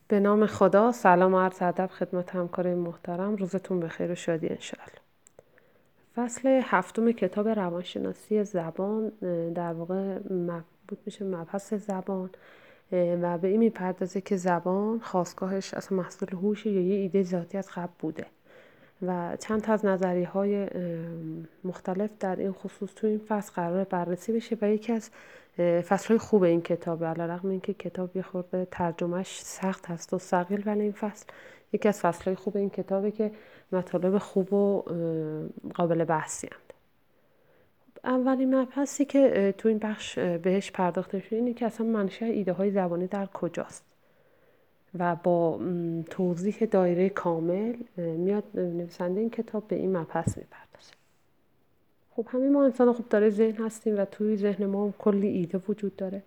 به نام خدا، سلام و عرض ادب خدمت همکارای محترم. روزتون بخیر و شادی انشاءالله. فصل هفتم کتاب روانشناسی زبان در واقع مربوط میشه مبحث زبان و به این میپردازه که زبان خاستگاهش اصلا محصول هوشه یا یه ایده ذاتی از قبل بوده و چند تا از نظریه‌های مختلف در این خصوص تو این فصل قرار بررسی بشه و یکی از فصلهای خوب این کتابه، علیرغم اینکه کتاب یه خورده ترجمهش سخت هست و ثقیل، ولی این فصل یکی از فصلهای خوب این کتابه که مطالب خوب و قابل بحثی هست. اولین مبحثی که تو این بخش بهش پرداخته شده اینه که اصلا منشأ ایده های زبانی در کجاست و با توضیح دایره کامل میاد نویسنده این کتاب به این مبحث میپردازه. خب همه ما انسان خوب داره ذهن هستیم و توی ذهن ما کلی ایده وجود داره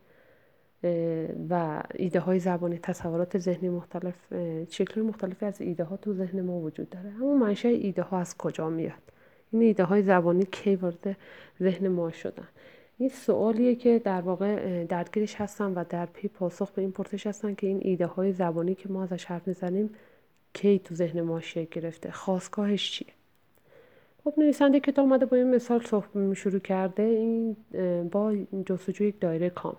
و ایده های زبانی، تصورات ذهنی مختلف، شکل مختلفی از ایده ها تو ذهن ما وجود داره. اما منشأ ایده ها از کجا میاد؟ این ایده های زبانی کی وارد ذهن ما شدن؟ این سوالیه که در واقع درگیرش هستن و در پی پاسخ به این پرسش هستن که این ایده های زبانی که ما ازش حرف میزنیم کی تو ذهن ما شکل گرفته، خاستگاهش چیه؟ خب نویسنده کتاب اومده با این مثال شروع کرده، این با جستجوی یک دایره کامل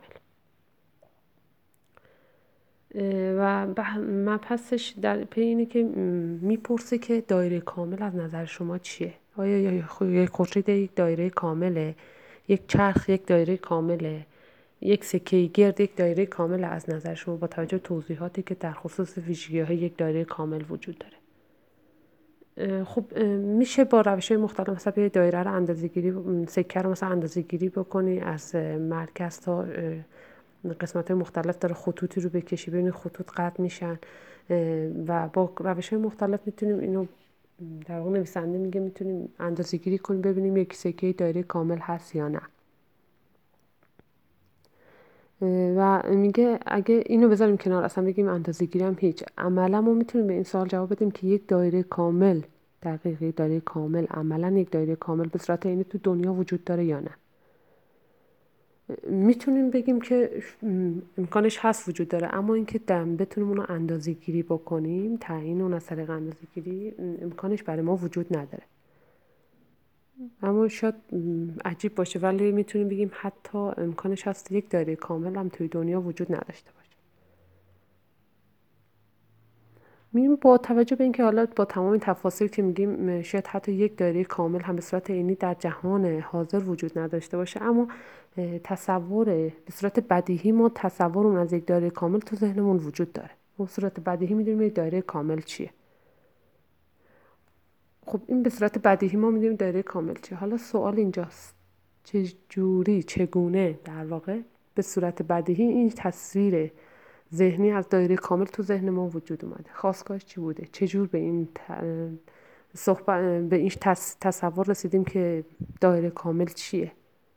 و مبحثش در پی اینه که میپرسه که دایره کامل از نظر شما چیه؟ آیا یک خورشید یک دایره کامله؟ یک چرخ یک دایره کامله؟ یک سکه گرد یک دایره کامل از نظر شما با توجه به توضیحاتی که در خصوص ویژگی‌های یک دایره کامل وجود داره؟ خب میشه با روش‌های مختلف مثلا یه دایره رو اندازه‌گیری، سکه رو مثلا اندازه‌گیری بکنی از مرکز تا قسمت‌های مختلف داره خطوطی رو بکشی، ببینید خطوط قطع میشن و با روش‌های مختلف میتونیم اینو، در واقع نویسنده میگه میتونیم اندازه‌گیری کنیم ببینیم یک سکه دایره کامل هست یا نه. و میگه اگه اینو بذاریم کنار، اصلا بگیم اندازه‌گیری هم هیچ، عملا ما میتونیم به این سوال جواب بدیم که یک دایره کامل، دقیقی دایره کامل، عملا یک دایره کامل به صورت اینه تو دنیا وجود داره یا نه. میتونیم بگیم که امکانش هست وجود داره، اما اینکه بتونیم اونو اندازه‌گیری بکنیم، تعیین اون از طریق اندازه‌گیری، امکانش برای ما وجود نداره. اما شاید عجیب باشه، ولی میتونیم بگیم حتی امکانش هست یک دایره کامل هم توی دنیا وجود نداشته باشه. میگیم با توجه به اینکه حالا با تمام تفاصیل که میگیم شاید حتی یک دایره کامل هم به صورت عینی در جهان حاضر وجود نداشته باشه، اما تصور به صورت بدیهی ما تصورمون از یک دایره کامل تو ذهنمون وجود داره. ما به صورت بدیهی میدونیم یک دایره کامل چیه. خب این به صورت بدیهی ما میدونیم دایره کامل چیه. حالا سوال اینجاست چگونه در واقع به صورت بدیهی این تصویر ذهنی از دایره کامل تو ذهن ما وجود اومده؟ خاستگاهش چی بوده؟ چجور به این تصور رسیدیم که دایره کامل چیه؟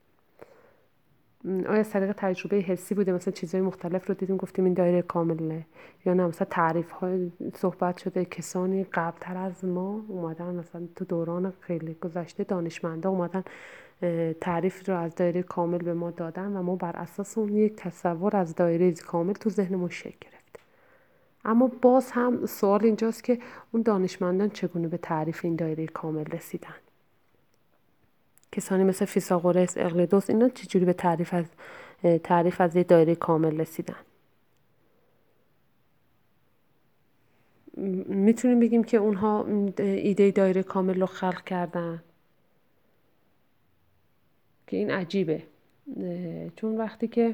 آیا از طریق تجربه حسی بوده، مثلا چیزهای مختلف رو دیدیم گفتیم این دایره کامله، یا نه مثلا تعریف های صحبت شده، کسانی قبلتر از ما اومدن مثلا تو دوران خیلی گذشته دانشمندا اومدن تعریف رو از دایره کامل به ما دادن و ما بر اساس اون یک تصور از دایره کامل تو ذهنمون شکل گرفت. اما باز هم سوال اینجاست که اون دانشمندان چگونه به تعریف این دایره کامل رسیدن؟ کسانی مثل فیثاغورس، اقلیدس، اینا چجوری به تعریف از یه دایره کامل رسیدن؟ میتونیم بگیم که اونها ایده دایره کامل رو خلق کردن؟ که این عجیبه، چون وقتی که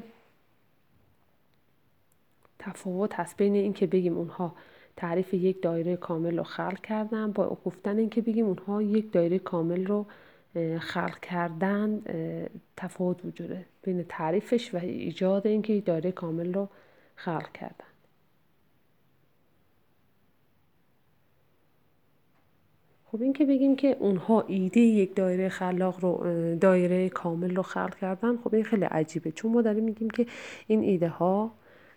تفاوت هست بین این که بگیم اونها تعریف یک دایره کامل رو خلق کردن با گفتن این که بگیم اونها یک دایره کامل رو خلق کردن، تفاوت وجوده بین تعریفش و ایجاد این که یک دایره کامل رو خلق کردن. خب این که بگیم که اونها ایده یک دایره کامل رو خلق کردن، خب این خیلی عجیبه، چون ما داریم میگیم که این ایده ها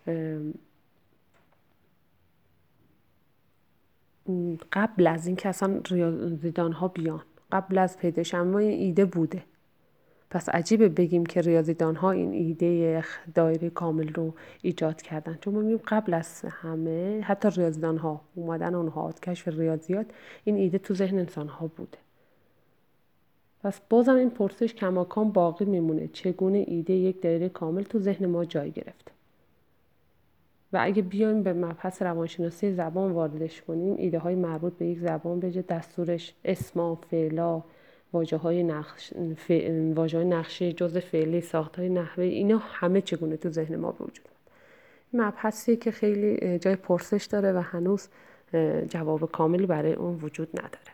قبل از اینکه اصلا ریاضیدان ها بیان، قبل از پیدایش، اما این ایده بوده پس عجیبه بگیم که ریاضیدان ها این ایده دایره کامل رو ایجاد کردن، چون ما میگیم قبل از همه حتی ریاضیدان ها اومدن اونها کشف ریاضیات، این ایده تو ذهن انسان ها بوده. پس بازم این پرسش کماکان باقی میمونه، چگونه ایده یک دایره کامل تو ذهن ما جای گرفته. و اگه بیایم به مبحث روانشناسی زبان واردش کنیم، ایده های مربوط به یک زبان به جای دستورش، اسما، فعلا، واژه‌های نقشه، جزء فعلی، ساخت‌های نحوی، اینا همه چگونه تو ذهن ما به وجود اومد. مبحثی که خیلی جای پرسش داره و هنوز جواب کاملی برای اون وجود نداره.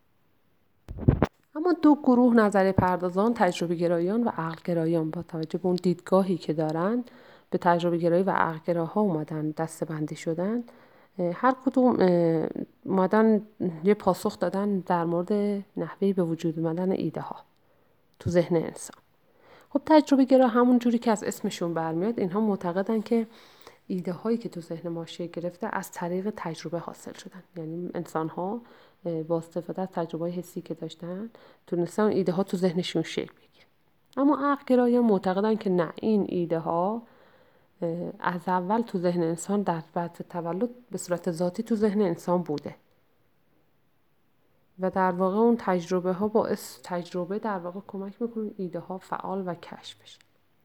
اما دو گروه نظریه پردازان، تجربه گرایان و عقل گرایان، با توجه به اون دیدگاهی که دارن به تجربه گرایی و عقل گراها اومدن دسته بندی شدن. هر کدوم اومدن یه پاسخ دادن در مورد نحوه به وجود اومدن ایده ها تو ذهن انسان. خب تجربه گرا همون جوری که از اسمشون برمیاد، اینها معتقدن که ایده هایی که تو ذهن ما شکل گرفته از طریق تجربه حاصل شدن. یعنی انسان ها با استفاده از تجربه حسی که داشتن تونستن ایده ها تو ذهنشون شکل بگیره. اما عقل گرایان معتقدن که نه، این ایده ها از اول تو ذهن انسان در بعد تولد به صورت ذاتی تو ذهن انسان بوده و در واقع اون تجربه ها باعث تجربه در واقع کمک میکنه ایده ها فعال و کشف بشه.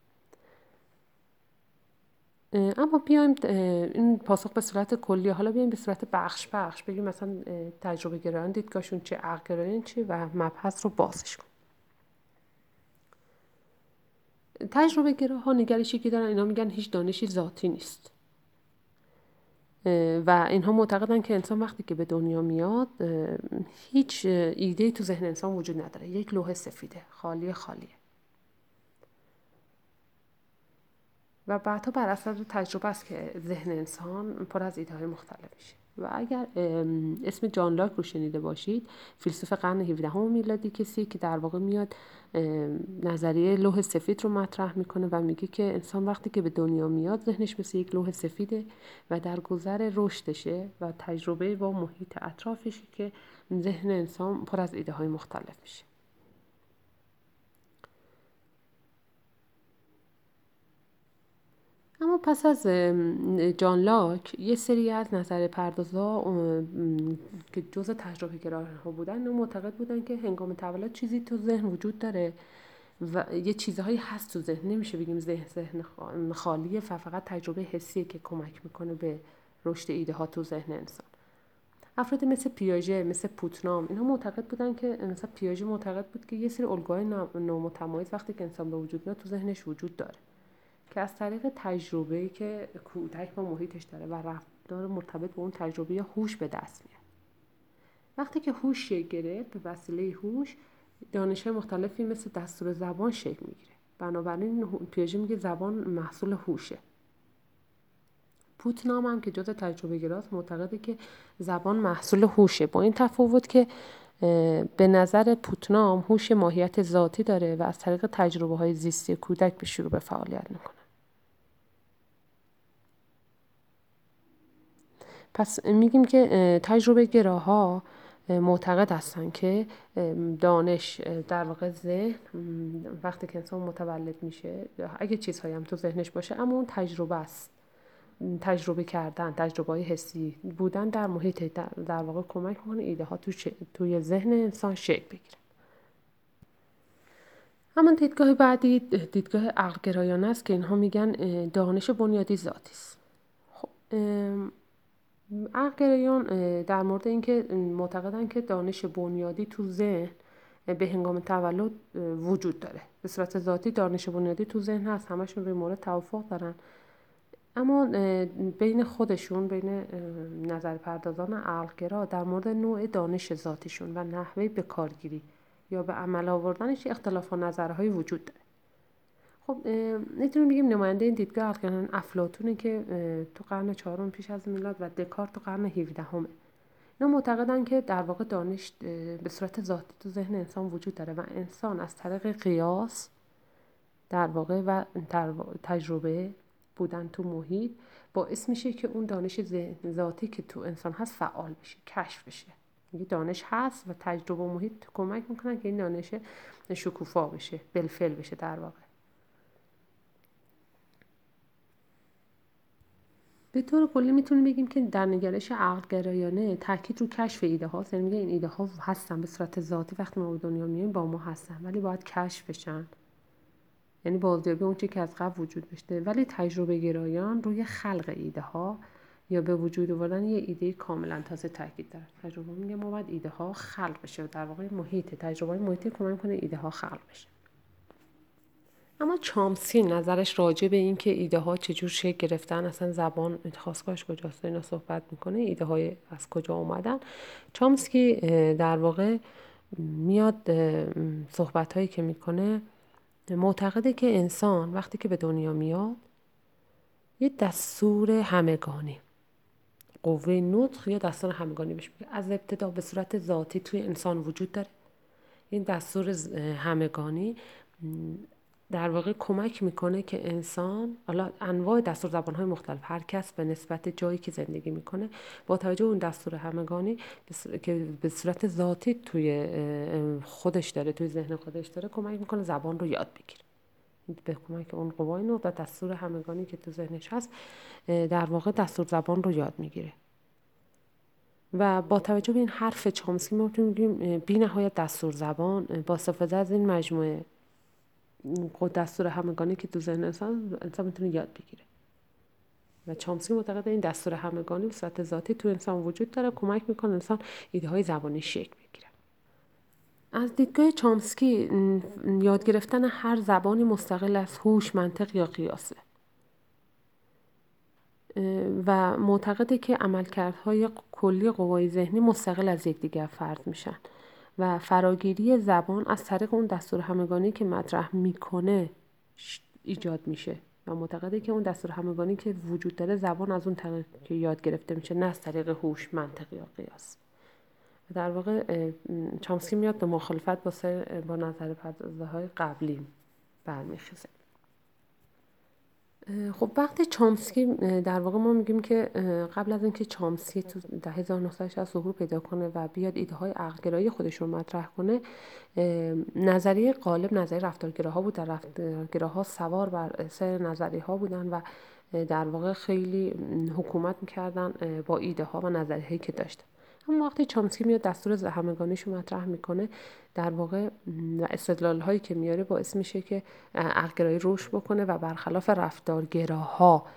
اما بیایم این پاسخ به صورت کلی، حالا بیایم به صورت بخش بگیم مثلا تجربه گرایان دیدگاهشون چه، عقل گرایان چه و مبحث رو بازش کنیم. تجربه گراها نگرشی که دارن، اینا میگن هیچ دانشی ذاتی نیست و اینها معتقدن که انسان وقتی که به دنیا میاد هیچ ایده‌ای تو ذهن انسان وجود نداره، یک لوح سفیده خالیه و بعدها بر اساس تجربه است که ذهن انسان پر از ایده‌های مختلف میشه. و اگر اسم جان لاک رو شنیده باشید، فیلسوف قرن 17 میلادی، کسی که در واقع میاد نظریه لوح سفید رو مطرح میکنه و میگه که انسان وقتی که به دنیا میاد ذهنش مثل یک لوح سفیده و در گذر رشدشه و تجربه با محیط اطرافشه که ذهن انسان پر از ایده‌های مختلف میشه. اما پس از جان لاک یه سری از نظریه پردازا که جزء تجربه گراها بودن معتقد بودن که هنگام تولد چیزی تو ذهن وجود داره و یه چیزهایی هست تو ذهن، نمیشه بگیم ذهن خالیه، فقط تجربه حسیه که کمک میکنه به رشد ایده ها تو ذهن انسان. افراد مثل پیاژه، مثل پوتنام، اینها معتقد بودن که مثلا پیاژه معتقد بود که یه سری الگوهای نامتمایز وقتی که انسان به وجود میاد تو ذهنش وجود داره که از طریق تجربه‌ای که کودک با محیطش داره و رفتار مرتبط با اون تجربه هوش به دست میاد. وقتی که هوش شکل گرفت، به وسیله هوش دانش‌های مختلفی مثل دستور زبان شکل میگیره. بنابراین پیاژه میگه زبان محصول هوشه. پوتنام هم که جزء تجربه گراست معتقده که زبان محصول هوشه، با این تفاوت که به نظر پوتنام هوش ماهیت ذاتی داره و از طریق تجربه‌های زیستی کودک به شروع به فعالیت میکنه. پس میگیم که تجربه گراها معتقد هستن که دانش در واقع ذهن وقتی که انسان متولد میشه، اگه چیزهایی هم تو ذهنش باشه، اما اون تجربه است، تجربه کردن، تجربه های حسی بودن در محیط در واقع کمک میکنه ایده ها توی ذهن انسان شکل بگیره. اما دیدگاه بعدی دیدگاه عقل گرایانه است که اینها میگن دانش بنیادی ذاتی است. خب عقل گرایان در مورد اینکه معتقدن که دانش بنیادی تو ذهن به هنگام تولد وجود داره، به صورت ذاتی دانش بنیادی تو ذهن هست، همشون روی مورد توافق دارن. اما بین خودشون، بین نظر پردازان عقلگرا، در مورد نوع دانش ذاتیشون و نحوه به کارگیری یا به عمل آوردنش اختلاف نظرهای وجود داره. خب میتونیم بگیم نماینده این دیدگاه عقلگرایان افلاطونه که تو قرن 4 پیش از میلاد و دکارت تو قرن 17 اینا معتقدن که در واقع دانش به صورت ذاتی تو ذهن انسان وجود داره و انسان از طریق قیاس در واقع و تجربه بودن تو محیط باعث میشه که اون دانش ذاتی که تو انسان هست فعال بشه، کشف بشه. میگه دانش هست و تجربه و محیط کمک میکنن که این دانش شکوفا بشه، بالفعل بشه در واقع. به طور کلی میتونیم بگیم که در نگرش عقل‌گرایانه تاکید رو کشف ایده هاست. یعنی میگه این ایده ها هستن به صورت ذاتی، وقتی ما به دنیا میایم با ما هستن، ولی باید کشف بشن، یعنی بازیابی اون چیزی که از قبل وجود داشته. ولی تجربه گرایان روی خلق ایده ها یا به وجود آوردن یه ایده کاملا تازه تاکید داره. تجربه میگه ما باید ایده ها خلق بشه، در واقع تجربه محیطی کمک کنه ایده ها خلق بشه. اما چامسکی نظرش راجع به این که ایده ها چجور شکل گرفتن، اصلا زبان خاصگاهش کجاست، اینا صحبت میکنه، ایده های از کجا اومدن. چامسکی در واقع میاد صحبت هایی که میکنه معتقده که انسان وقتی که به دنیا میاد یه دستور همگانی، قوه نطق یا دستور همگانی بهش میگه، از ابتدا به صورت ذاتی توی انسان وجود داره. این دستور همگانی در واقع کمک میکنه که انسان، حالا انواع دستور زبان‌های مختلف، هر کس به نسبت جایی که زندگی میکنه با توجه اون دستور همگانی که به صورت ذاتی توی خودش داره، توی ذهن خودش داره، کمک میکنه زبان رو یاد بگیره. به کمک اون قوای نطق و دستور همگانی که تو ذهنش هست در واقع دستور زبان رو یاد میگیره. و با توجه به این حرف چامسکی ما میتونیم بگیم بی نهایت دستور زبان با استفاده از این مجموعه دستور همگانی که تو ذهن انسان میتونه یاد بگیره. و چامسکی معتقد این دستور همگانی به صورت ذاتی تو انسان وجود داره، کمک میکنه انسان ایده های زبانی شکل بگیره. از دیدگاه چامسکی یاد گرفتن هر زبانی مستقل از هوش، منطق یا قیاسه و معتقده که عملکردهای کلی قوای ذهنی مستقل از یکدیگر فرد میشن و فراگیری زبان از طریق اون دستور همگانی که مطرح میکنه ایجاد میشه و معتقده که اون دستور همگانی که وجود داره زبان از اون طریق که یاد گرفته میشه، نه از طریق هوش، منطق یا قیاس. در واقع چامسکی میاد به مخالفت با نظر پردازهای قبلی برمیخیزه. خب وقتی چامسکی در واقع ما میگیم که قبل از اینکه چامسکی تو دهه 1960 ظهور پیدا کنه و بیاد ایده های عقل‌گرایی خودش رو مطرح کنه، نظریه غالب نظریه رفتارگراها بود. در رفتارگراها سوار بر سر نظریه ها بودن و در واقع خیلی حکومت میکردن با ایده ها و نظریه هایی که داشتن. اما وقتی چامسکی میاد دستور همگانیش رو مطرح میکنه، در واقع استدلال هایی که میاره باعث میشه که عقل‌گرایی رشد بکنه و برخلاف رفتارگراها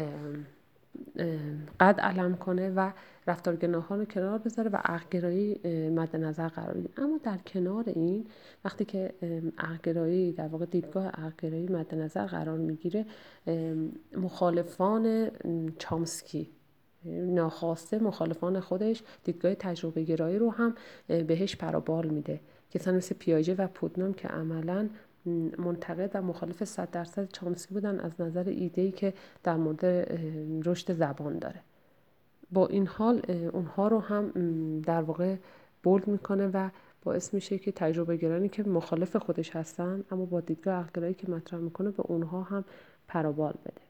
قد علم کنه و رفتارگراها رو کنار بذاره و عقل‌گرایی مد نظر قرار بده. اما در کنار این، وقتی که عقل‌گرایی در واقع دیدگاه عقل‌گرایی مد نظر قرار میگیره، مخالفان چامسکی، ناخواسته مخالفان خودش، دیدگاه تجربه گرایی رو هم بهش پروبال میده. کسانی مثل پیاژه و پوتنام که عملاً منتقد و مخالف 100% چامسکی بودن از نظر ایده‌ای که در مورد رشد زبان داره. با این حال اونها رو هم در واقع بولد میکنه و باعث میشه که تجربه گرانی که مخالف خودش هستن اما با دیدگاه عقل‌گرایی که مطرح میکنه به اونها هم پروبال بده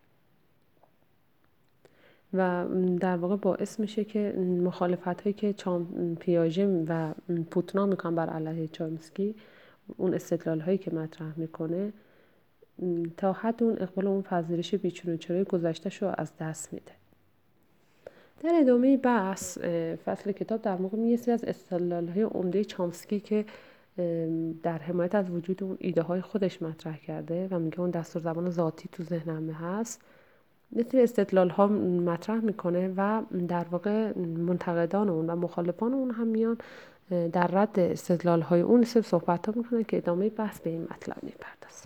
و در واقع باعث میشه که مخالفت هایی که پیاژه و پوتنا میکنن بر علیه چامسکی، اون استدلال هایی که مطرح میکنه، تا حد اون اقبال اون پذیرش بیچون و چرای گذشته‌شو از دست میده. در ادامه بحث فصل کتاب در موقع یه سری از استدلال‌های عمده چامسکی که در حمایت از وجود اون ایده های خودش مطرح کرده و میگه اون دستور زبان ذاتی تو ذهنم هست، یه سری استدلال ها مطرح میکنه و در واقع منتقدان اون و مخالفان اون هم میان در رد استدلال های اون سری صحبت ها میکنن که ادامه بحث به این مطلب میپردازه.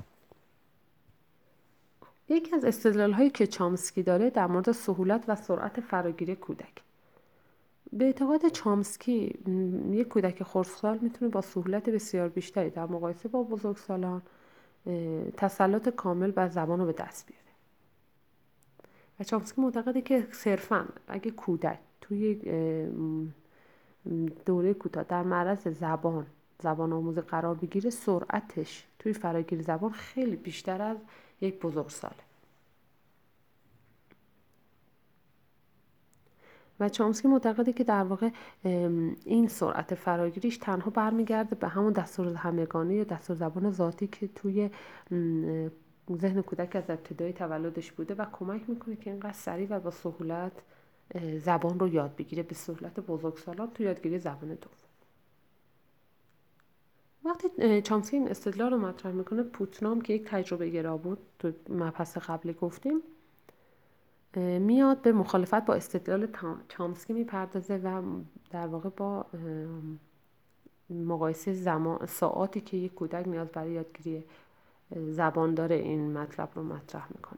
یکی از استدلال هایی که چامسکی داره در مورد سهولت و سرعت فراگیری کودک. به اعتقاد چامسکی یک کودک خردسال میتونه با سهولت بسیار بیشتری در مقایسه با بزرگسالان تسلط کامل بر زبان رو به دست بیاره. و چامسکی معتقده که صرفاً اگه کودک توی دوره کوتاه در معرض زبان آموزی قرار بگیره، سرعتش توی فراگیری زبان خیلی بیشتر از یک بزرگساله. و چامسکی معتقده که در واقع این سرعت فراگیریش تنها برمیگرده به همون دستور همگانی یا دستور زبان ذاتی که توی ذهن کودک از ابتدای تولدش بوده و کمک میکنه که اینقدر سریع و با سهولت زبان رو یاد بگیره، به سهولت بزرگسالان تو یادگیری زبان دوم. وقتی چامسکی این استدلال رو مطرح میکنه، پوتنام که یک تجربه گرا بود، تو مبحث قبلی گفتیم، میاد به مخالفت با استدلال چامسکی میپردازه و در واقع با مقایسه ساعاتی که یک کودک نیاز برای یادگیری زبان داره این مطلب رو مطرح میکنه.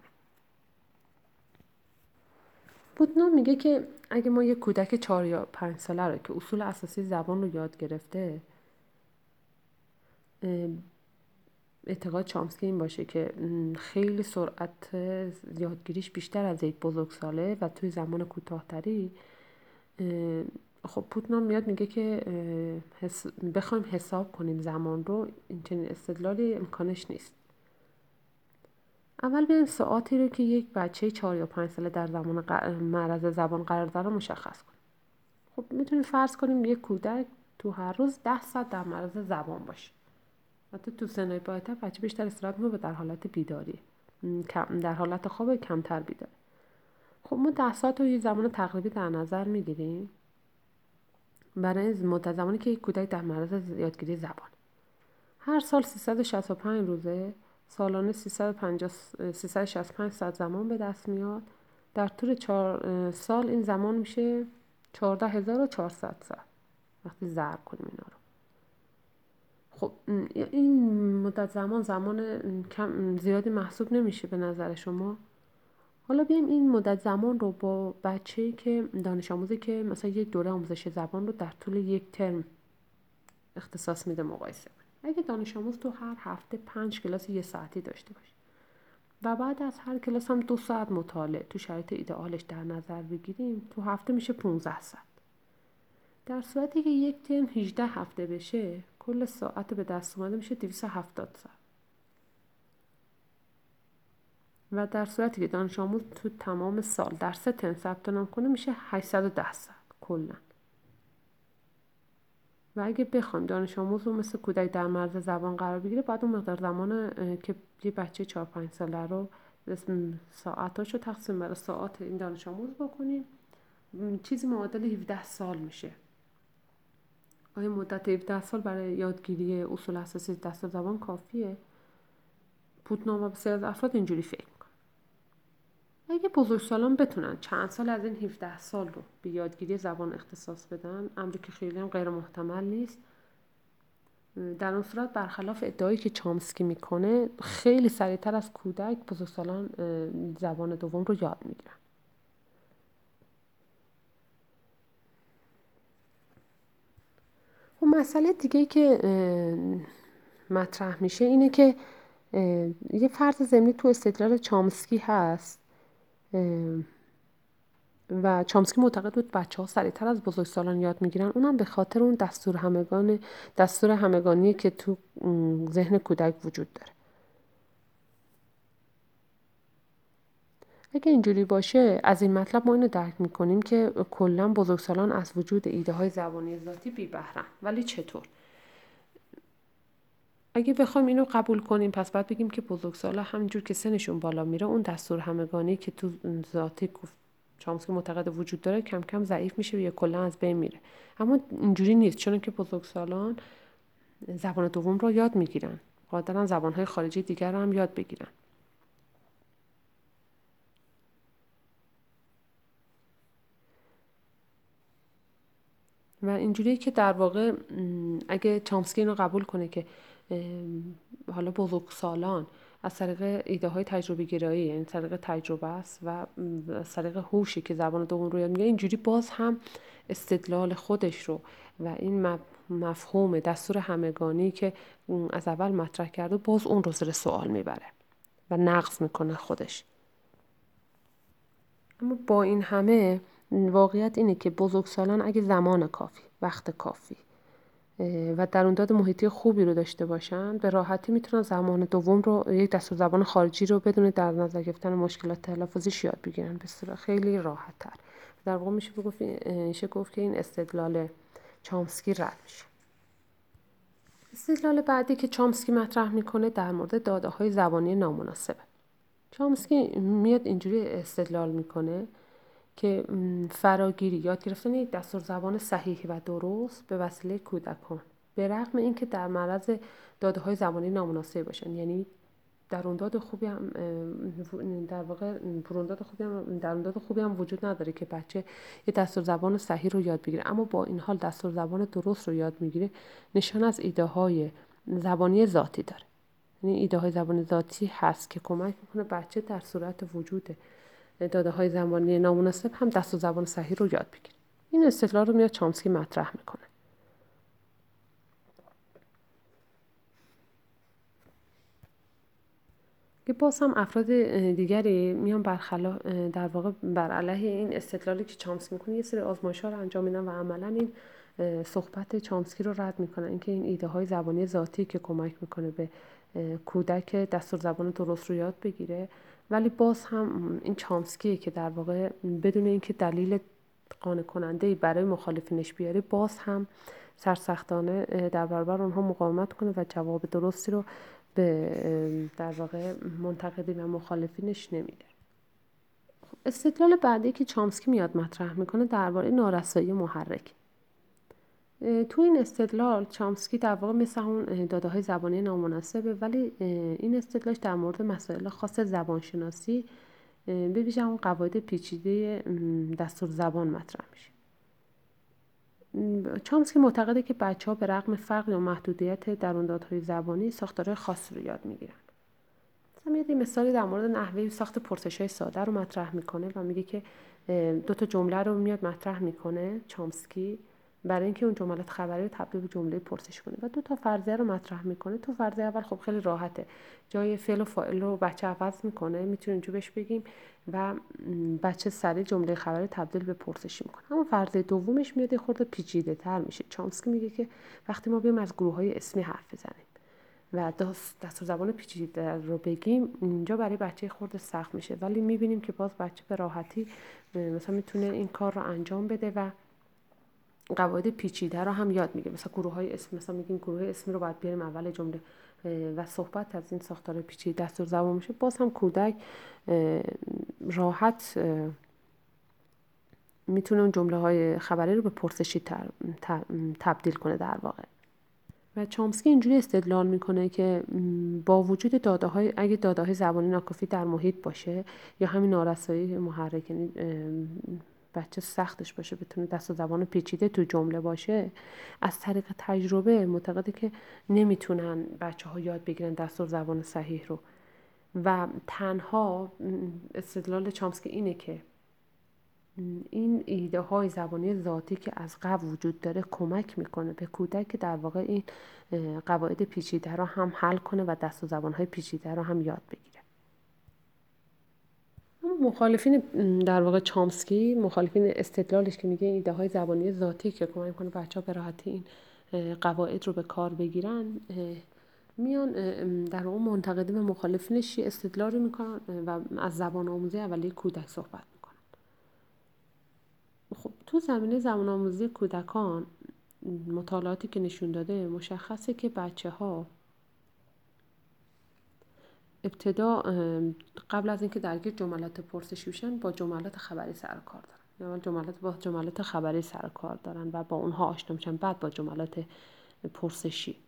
پوتنام میگه که اگه ما یک کودک 4 یا 5 ساله رو که اصول اساسی زبان رو یاد گرفته، اعتقاد چامسکی این باشه که خیلی سرعت یادگیریش بیشتر از یک بزرگساله و توی زمان کوتاه‌تری، خب پوتنام میاد میگه که بخوایم حساب کنیم زمان رو، این چنین استدلالی امکانش نیست. اول بیایم ساعاتی رو که یک بچه 4 یا 5 ساله در زمان معرض زبان قرار داره مشخص کنیم. خب میتونیم فرض کنیم یک کودک تو هر روز 10 ساعت در معرض زبان باشه. حتی تو سنهای بالاتر بچه بیشتر استراحت میکنه و در حالت بیداری، در حالت خواب کمتر بیداره. خب ما 10 ساعت رو یه زمان تقریبی در نظر میگیریم برای مدت زمانی که یک کودک در معرض یادگیری زبان. هر سال 365 روزه، سالانه 365 ساعت زمان به دست میاد. در طول 4 سال این زمان میشه 14400 ساعت وقتی ضرب کنیم اینا رو. خب این مدت زمان کم زیادی محسوب نمیشه به نظر شما؟ حالا بیایم این مدت زمان رو با بچه‌ای که دانش آموزی که مثلا یک دوره آموزش زبان رو در طول یک ترم اختصاص میده مقایسه کنیم. اگه دانش آموز تو هر هفته 5 کلاس 1 ساعتی داشته باشه و بعد از هر کلاس هم 2 ساعت مطالعه تو شرایط ایدئالش در نظر بگیریم، تو هفته میشه 15 ساعت. در صورتی که یک ترم 18 هفته بشه، کل ساعت به دست اومده میشه 270 ساعت. و در صورتی که دانش آموز تو تمام سال در 3 ترم ثبت نام کنه میشه 810 ساعت کلا. و اگه بخوایم دانش آموز رو مثل کودک در معرض زبان قرار بگیره، باید اون مقدار زمان که یه بچه 4-5 ساله رو ساعتاشو تقسیم بر ساعات این دانش آموز بکنیم، چیزی معادل 17 سال میشه. آیا مدت 17 سال برای یادگیری اصول اساسی دست زبان کافیه؟ پوتنام و بسیار از افراد اینجوری فکر میکنن. اگه بزرگسالان بتونن چند سال از این 17 سال رو به یادگیری زبان اختصاص بدن، امری که خیلی هم غیر محتمل نیست، در اون صورت برخلاف ادعایی که چامسکی میکنه، خیلی سریعتر از کودک بزرگسالان زبان دوم رو یاد میگیرن. و مسئله دیگه که مطرح میشه اینه که یه فرض ضمنی تو استدلال چامسکی هست و چامسکی معتقد بود بچه‌ها سریعتر از بزرگسالان یاد میگیرن، اونم به خاطر اون دستور همگانی که تو ذهن کودک وجود داره. اگه اینجوری باشه، از این مطلب ما اینو درک میکنیم که کلا بزرگسالان از وجود ایده های زبانی ذاتی بی بهره‌ن. ولی چطور؟ اگه بخوایم اینو قبول کنیم، پس باید بگیم که بزرگسالا همینجور که سنشون بالا میره، اون دستور همگانی که تو ذاتی چامسکی معتقد وجود داره کم کم ضعیف میشه و یا کلا از بین میره. اما اینجوری نیست، چون که بزرگسالان زبان دوم رو یاد میگیرن، قادرن زبانهای خارجی دیگر رو هم یاد بگیرن. و اینجوریه که در واقع اگه چامسکی اینو قبول کنه که حالا بزرگسالان از طریق ایده های تجربه گرایی، یعنی طریق تجربه است و از طریق هوشی که زبان دوم رو یاد میگیره، اینجوری باز هم استدلال خودش رو و این مفهوم دستور همگانی که از اول مطرح کرده، باز اون رو زیر سوال میبره و نقض میکنه خودش. اما با این همه واقعیت اینه که بزرگسالان اگه زمان کافی، وقت کافی و درون‌داد محیطی خوبی رو داشته باشن، به راحتی میتونن زبان دوم رو، یک دستور زبان خارجی رو بدون در نظر گرفتن مشکلات تلفظیش یاد بگیرن به صورت خیلی راحت تر. در واقع میشه گفت که این استدلال چامسکی رد میشه. استدلال بعدی که چامسکی مطرح میکنه در مورد داده‌های زبانی نامناسبه. چامسکی میاد اینجوری استدلال میکنه که فراگیری، یاد گرفتن یک دستور زبان صحیح و درست به وسیله کودکان، به رغم اینکه در معرض داده‌های زبانی نامناسب باشن، یعنی درون‌داد خوبی هم در واقع درون‌داد خوبی هم وجود نداره که بچه یه دستور زبان صحیح رو یاد بگیره، اما با این حال دستور زبان درست رو یاد میگیره، نشان از ایده‌های زبانی ذاتی داره. یعنی ایده‌های زبانی ذاتی هست که کمک میکنه بچه در صورت وجود داده‌های زبانی نامناسب هم دستور زبان صحیح رو یاد بگیره. این استدلال رو میاد چامسکی مطرح میکنه. که باز هم افراد دیگری میان در واقع بر علیه این استدلالی که چامسکی میکنه یه سری آزمایش‌ها رو انجام میدن و عملاً این صحبت چامسکی رو رد میکنن، اینکه این ایده های زبانی ذاتی که کمک میکنه به کودک دستور زبان درست رو یاد بگیره، ولی باز هم این چامسکیه که در واقع بدون اینکه دلیل قانع کننده‌ای برای مخالفینش بیاره، باز هم سرسختانه در برابر اونها مقاومت کنه و جواب درستی رو به در واقع منتقدین و مخالفینش نمیده. استدلال بعدی که چامسکی میاد مطرح میکنه درباره نارسایی محرک. تو این استدلال چامسکی در واقع مثل اون داده‌های زبانی نامناسبه، ولی این استدلالش در مورد مسائل خاص زبانشناسی، به ویژه اون قواعد پیچیده دستور زبان مطرح میشه. چامسکی معتقده که بچه‌ها به رغم فرق و محدودیت درون‌دادهای زبانی ساختارهای خاصی رو یاد میگیرن. مثلا میاد یه مثالی در مورد نحوه ساخت پرسش‌های ساده رو مطرح میکنه و میگه که 2 تا جمله رو میاد مطرح میکنه چامسکی برای اینکه اون جملات خبری رو تبدیل به جمله پرسش کنه و 2 تا فرضیه رو مطرح میکنه. تو فرضیه اول خب خیلی راحته، جای فعل و فاعل رو بچه عوض میکنه، میتونیم اینجوری بهش بگیم و بچه سریع جمله خبری تبدیل به پرسشی میکنه. اما فرضیه دومش میاد یه خورده پیچیده‌تر میشه. چامسکی میگه که وقتی ما بیایم از گروه‌های اسمی حرف بزنیم و دستور زبان پیچیده رو بگیم، اینجا برای بچه خورده سخت میشه، ولی میبینیم که باز بچه به راحتی مثلا میتونه این کار رو انجام بده و قواعد پیچیده رو هم یاد میگه. مثلا گروه‌های اسمی، مثلا میگیم گروه اسمی رو باید بیاریم اول جمله و صحبت از این ساختار پیچیده دستور زبان میشه، باز هم کودک راحت میتونه اون جمله‌های خبری رو به پرسشی تبدیل کنه در واقع. و چامسکی اینجوری استدلال میکنه که با وجود داده‌های، اگه داده‌های زبانی ناکافی در محیط باشه یا همین نارسایی محرک، یعنی بچه سختش باشه بتونه دستور زبان پیچیده تو جمله باشه، از طریق تجربه معتقده که نمیتونن بچه‌ها یاد بگیرن دستور زبان صحیح رو و تنها استدلال چامسکی اینه که این ایده های زبانی ذاتی که از قبل وجود داره کمک میکنه به کودک که در واقع این قواعد پیچیده رو هم حل کنه و دستور زبان های پیچیده رو هم یاد بگیره. مخالفین در واقع چامسکی، مخالفین استدلالش که میگه ایده های زبانی ذاتی که کمک میکنه بچه‌ها به راحتی این قواعد رو به کار بگیرن، میان در اون منتقدین و مخالفینش استدلالی میکنن و از زبان آموزی اولیه کودک صحبت میکنن. خب تو زمینه زبان آموزی کودکان، مطالعاتی که نشون داده مشخصه که بچه‌ها ابتدا قبل از اینکه درگیر جملات پرسشی بشن با جملات خبری سر کار دارن، با جملات خبری سر کار دارن و با اونها آشنا میشن، بعد با جملات پرسشی.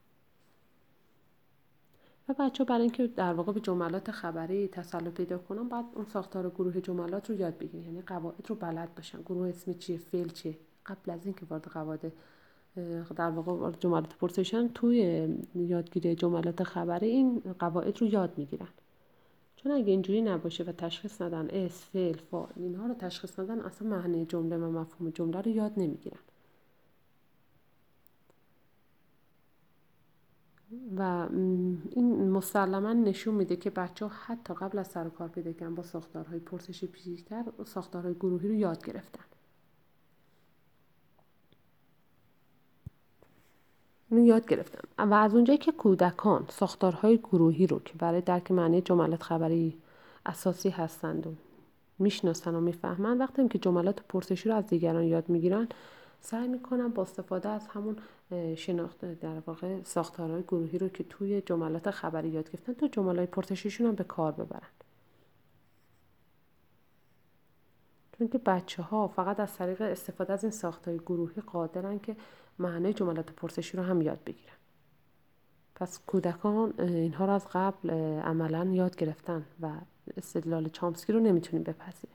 و بچه‌ها برای اینکه در واقع به جملات خبری تسلط پیدا کنن، بعد اون ساختار گروه جملات رو یاد بگیرن، یعنی قواعد رو بلد باشن. گروه اسمی چیه، فعل چیه، قبل از اینکه وارد قواعد در واقع جملات پرسشن، توی یادگیری جملات خبری این قواعد رو یاد میگیرن. چون اگه اینجوری نباشه و تشخیص ندن اسم، فعل، فاعل، اینها رو تشخیص ندن، اصلا معنی جمله و مفهوم جمله رو یاد نمیگیرن. و این مسلماً نشون میده که بچه‌ها حتی قبل از سر و کار پیدا کردن با ساختارهای پرسشی پیچیده‌تر، ساختارهای گروهی رو یاد گرفتن. اینو یاد گرفتم و از اونجایی که کودکان ساختارهای گروهی رو که برای درک معنی جملات خبری اساسی هستند و میشناسن و میفهمن، وقتی که جملات پرسشی رو از دیگران یاد میگیرن سعی میکنن با استفاده از همون شناخت در واقع ساختارهای گروهی رو که توی جملات خبری یاد گرفتن تو جملات پرسشیشون هم به کار ببرن. چون که بچه‌ها فقط از طریق استفاده از این ساختارهای گروهی قادرن که معنی جملات پرسشی رو هم یاد بگیرن. پس کودکان اینها رو از قبل عملاً یاد گرفتن و استدلال چامسکی رو نمیتونیم بپذیریم.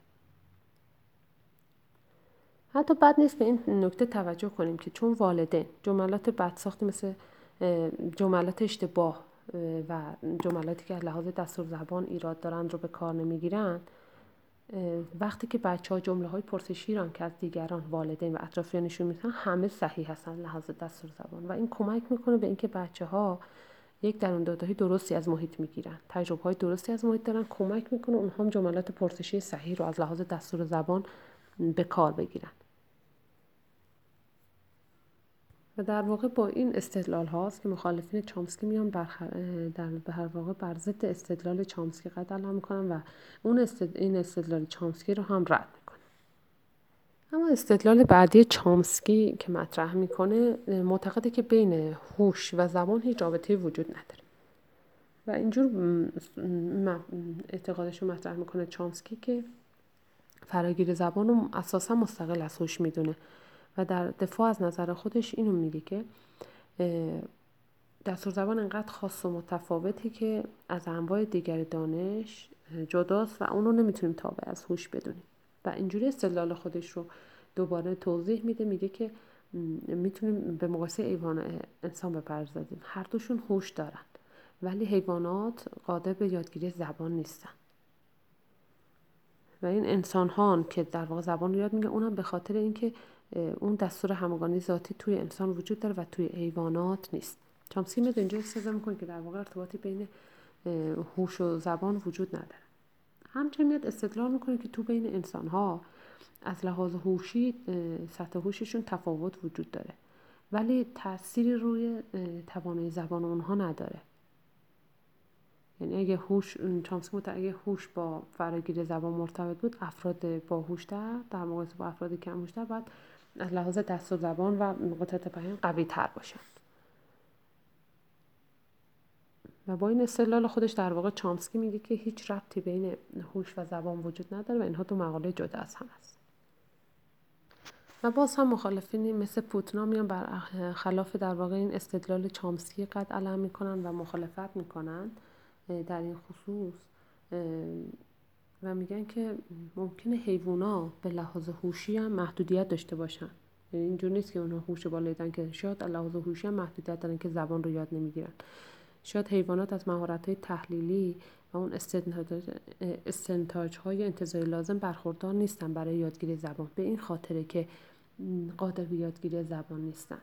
حتی بد نیست به این نکته توجه کنیم که چون والدین جملات بدساختی مثل جملات اشتباه و جملاتی که از لحاظ دستور زبان ایراد دارند رو به کار نمیگیرن، وقتی که بچه‌ها جمله‌های پرسشی رو که از دیگران، والدین و اطرافیانشون می‌کنن همه صحیح هستن از لحاظ دستور زبان و این کمک میکنه به اینکه بچه‌ها یک درون‌داده‌های درستی از محیط میگیرن، تجربه‌های درستی از محیط دارن، کمک میکنه اونها هم جملات پرسشی صحیح رو از لحاظ دستور زبان به کار بگیرن. و در واقع با این استدلال هاست که مخالفین چامسکی میان در واقع بر ضد استدلال چامسکی قدم میکنن و این استدلال چامسکی رو هم رد میکنن. اما استدلال بعدی چامسکی که مطرح میکنه معتقده که بین هوش و زبان هیچ رابطه‌ای وجود نداره و اینجور اعتقادش رو مطرح میکنه چامسکی که فراگیر زبان رو اساسا مستقل از هوش میدونه و در دفاع از نظر خودش اینو میگه که دستور زبان انقدر خاص و متفاوتی که از انواع دیگر دانش جداست و اون رو نمیتونیم تابع از هوش بدونیم و اینجوری استدلال خودش رو دوباره توضیح میده. میگه که میتونیم به مقایسه انسان بپردازیم، هر دوشون هوش دارن ولی حیوانات قادر به یادگیری زبان نیستن و این انسان ها که در واقع زبان رو یاد میگه اونم به خاطر اینکه اون دستور همگانی ذاتی توی انسان وجود داره و توی حیوانات نیست. چامسکی میاد اینجا استدلال میکنه که در واقع ارتباطی بین هوش و زبان وجود نداره. همچنین میاد استدلال میکنه که تو بین انسان ها از لحاظ هوشی سطح هوششون تفاوت وجود داره ولی تأثیری روی توانایی زبان اونها نداره. یعنی اگه چامسکی اگه هوش با فراگیری زبان مرتبط بود، افراد باهوش‌تر در مقایسه با افراد کم هوش‌تر باید از لحاظ دستور زبان و قدرت بیان قوی‌تر باشن. و با این استدلال خودش در واقع چامسکی میگه که هیچ ربطی بین هوش و زبان وجود نداره و اینها دو مقاله جدا از هم است. و باز هم مخالفینی مثل پوتنا میان بر خلاف در واقع این استدلال چامسکی قد علم میکنن و مخالفت میکنن در این خصوص و میگن که ممکنه حیوونا به لحاظ هوشی هم محدودیت داشته باشن. یعنی اینجور نیست که اونها هوش بالایی دارن که شاید به لحاظ هوشی هم محدودیت دارن که زبان رو یاد نمیگیرن. شاید حیوانات از مهارت‌های تحلیلی و اون استنتاج‌های انتزاعی لازم برخوردار نیستن برای یادگیری زبان، به این خاطره که قادر به یادگیری زبان نیستن.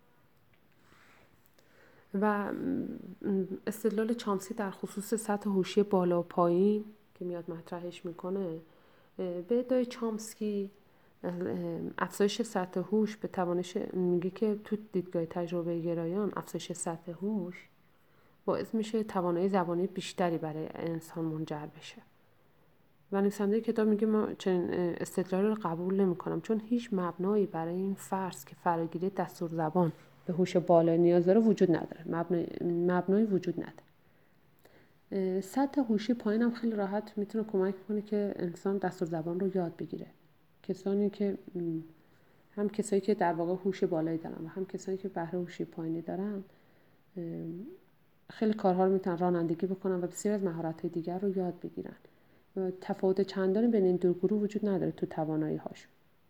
و استدلال چامسکی در خصوص سطح هوشی بالا و پایین که میاد مطرحش میکنه، به ادعای چامسکی افزایش سطح هوش به توانش، میگه که تو دیدگاه تجربه گرایان افزایش سطح هوش باعث میشه توانایی زبانی بیشتری برای انسان منجر بشه. و نویسنده کتاب میگه من چنین استدلال رو قبول نمی‌کنم چون هیچ مبنایی برای این فرض که فراگیری دستور زبان به هوش بالا نیاز داره وجود نداره. مبنایی وجود نداره. سطح هوشی پایین هم خیلی راحت میتونه کمک کنه که انسان دستور زبان رو یاد بگیره. کسانی که هم کسایی که در واقع هوش بالایی دارن و هم کسانی که بهره هوشی پایینی دارن خیلی کارها رو میتونن رانندگی بکنن و بسیار از مهارت‌های دیگر رو یاد بگیرن. تفاوت چندانی بین این دو گروه وجود نداره تو توانایی هاشون.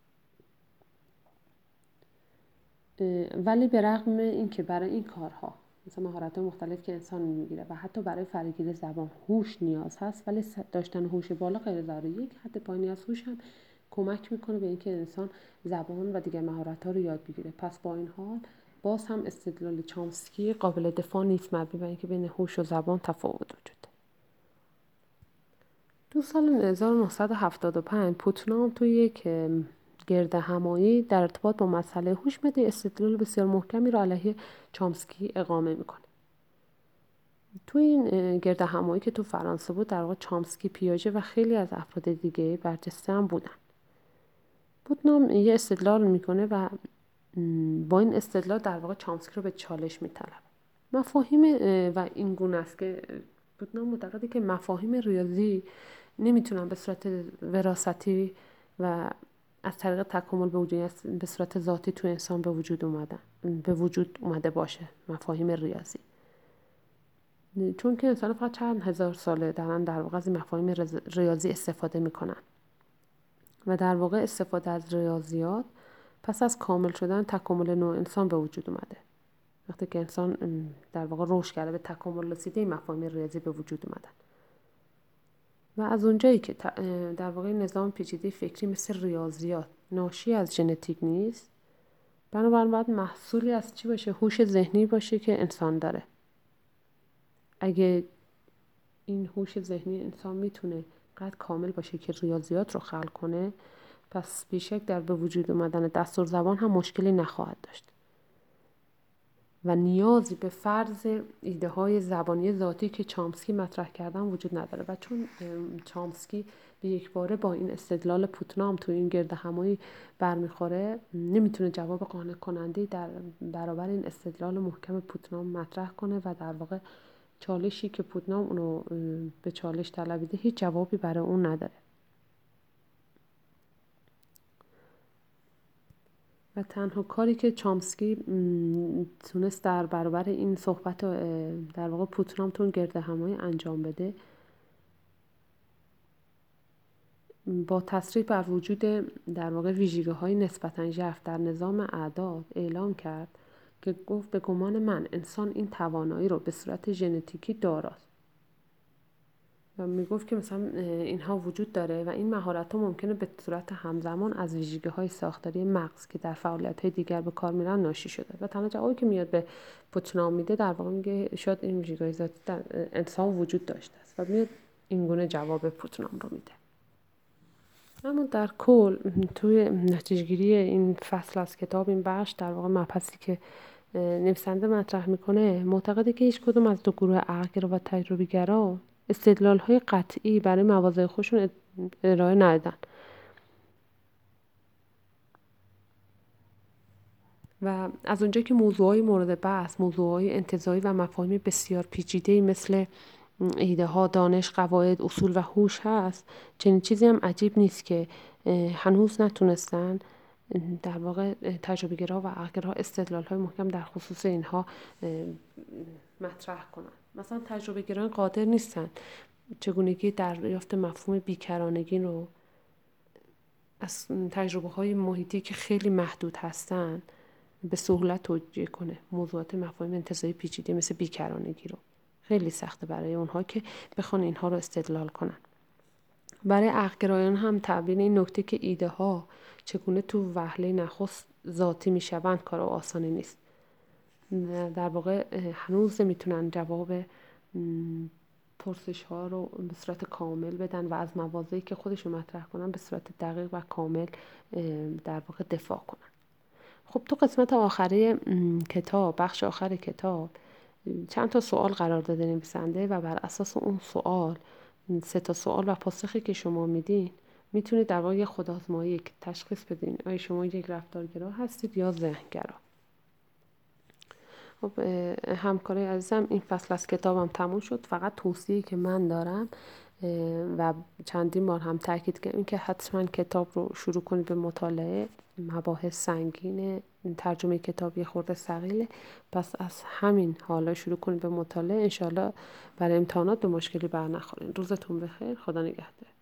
ولی به رغم این که برای این کارها مثلا مهارت‌های مختلف که انسان میگیره و حتی برای فراگیری زبان هوش نیاز هست، ولی داشتن هوش بالا غیر ضروری. یک حد پایینی از هوش هم کمک میکنه به اینکه انسان زبان و دیگر مهارت‌ها رو یاد بگیره. پس با این حال باز هم استدلال چامسکی قابل دفاع نیست مبنی بر اینکه بین هوش و زبان تفاوت وجود داره. تو سال 1975 پوتنا توی یک گردهمایی در ارتباط با مسئله هوش میده استدلال بسیار محکمی را علیه چامسکی اقامه میکنه. تو این گردهمایی که تو فرانسه بود در واقع چامسکی، پیاژه و خیلی از افراد دیگه برجسته هم بودن. پوتنام یه استدلال میکنه و با این استدلال در واقع چامسکی رو به چالش میطلبه. مفاهیم و این گونه است که پوتنام معتقده که مفاهیم ریاضی نمیتونن به صورت وراثتی و از طریق تکامل به صورت ذاتی تو انسان به وجود اومده باشه مفاهیم ریاضی. چون که انسان فقط چند هزار ساله دارن در واقع از مفاهیم ریاضی استفاده میکنن و در واقع استفاده از ریاضیات پس از کامل شدن تکامل نوع انسان به وجود اومده. وقتی که انسان در واقع رشد کرده به تکامل رسیده، این مفاهیم ریاضی به وجود اومدن و از اونجایی که در واقع نظام پیچیده فکری مثل ریاضیات ناشی از ژنتیک نیست، بنابراین باید محصولی از چی باشه؟ هوش ذهنی باشه که انسان داره. اگه این هوش ذهنی انسان میتونه قدر کامل باشه که ریاضیات رو خلق کنه، پس بیشک در به وجود اومدن دستور زبان هم مشکلی نخواهد داشت و نیازی به فرض ایده های زبانی ذاتی که چامسکی مطرح کردن وجود نداره. و چون چامسکی به یک باره با این استدلال پوتنام تو این گردهمایی برمیخوره، نمیتونه جواب قانع کننده در برابر این استدلال محکم پوتنام مطرح کنه و در واقع چالشی که پوتنام اونو به چالش طلبیده هیچ جوابی برای اون نداره. و تنها کاری که چامسکی تونست در برابر این صحبت در واقع پوتنام تون گردهمایی انجام بده، با تصریح بر وجود در واقع ویژگی‌های نسبتاً ژرف در نظام اعداد اعلام کرد که گفت به گمان من انسان این توانایی رو به صورت ژنتیکی داراست و میگفت که مثلا اینها وجود داره و این مهارت‌ها ممکنه به صورت همزمان از ویژگی‌های ساختاری مغز که در فعالیت‌های دیگر به کار میرن ناشی شده. و تنها جوابی که میاد به پوتنام میده در واقع میگه شاید این ویژگی‌های ذاتی در انسان وجود داشته است و میاد این گونه جواب پوتنام رو میده. اما در کل توی نتیجه‌گیری این فصل از کتاب، این بخش در واقع مبحثی که نویسنده مطرح میکنه، معتقده که هیچ کدوم از دو گروه عقل‌گرا و تجربه‌گرا استدلال‌های قطعی برای مواضع خودشون ارائه ندادن و از اونجا که موضوعهای مورد بحث موضوعهای انتزاعی و مفاهیم بسیار پیچیده‌ای مثل ایده ها، دانش، قواعد، اصول و هوش هست، چنین چیزی هم عجیب نیست که هنوز نتونستن در واقع تجربه‌گرا و عقل‌گرا استدلال‌های محکم در خصوص اینها مطرح کنن. مثلا تجربه‌گرایان قادر نیستن چگونگی دریافت مفهوم بیکرانگی رو از تجربه‌های محیطی که خیلی محدود هستن به سهولت توجیه کنه. موضوعات مفاهیم انتزاعی پیچیده مثل بیکرانگی رو خیلی سخته برای اونها که بخوان اینها رو استدلال کنن. برای عقل‌گرایان هم تعبیر این نکته که ایده ها چگونه تو وهله نخست ذاتی میشوند کار آسانی نیست. در واقع هنوز نمیتونن جواب پرسش ها رو به صورت کامل بدن و از مواضعی که خودشون مطرح کنن به صورت دقیق و کامل در واقع دفاع کنن. خب تو قسمت آخری کتاب، بخش آخر کتاب، چند تا سوال قرار داده نویسنده و بر اساس اون سوال 3 سوال و پاسخی که شما میدین میتونید در واقع خودآزمایی تشخیص بدین آیا شما یک رفتارگرا هستید یا ذهنگرا. خب همکارای عزیزم، این فصل از کتابم تموم شد. فقط توصیه‌ای که من دارم و چندین بار هم تاکید کردم که حتما کتاب رو شروع کنید به مطالعه. مباحث سنگینه، ترجمه کتاب یه خورده ثقیله، پس از همین حالا شروع کنید به مطالعه. انشالله برای امتحانات به مشکلی بر نخورین. روزتون بخیر. خدا نگهدار.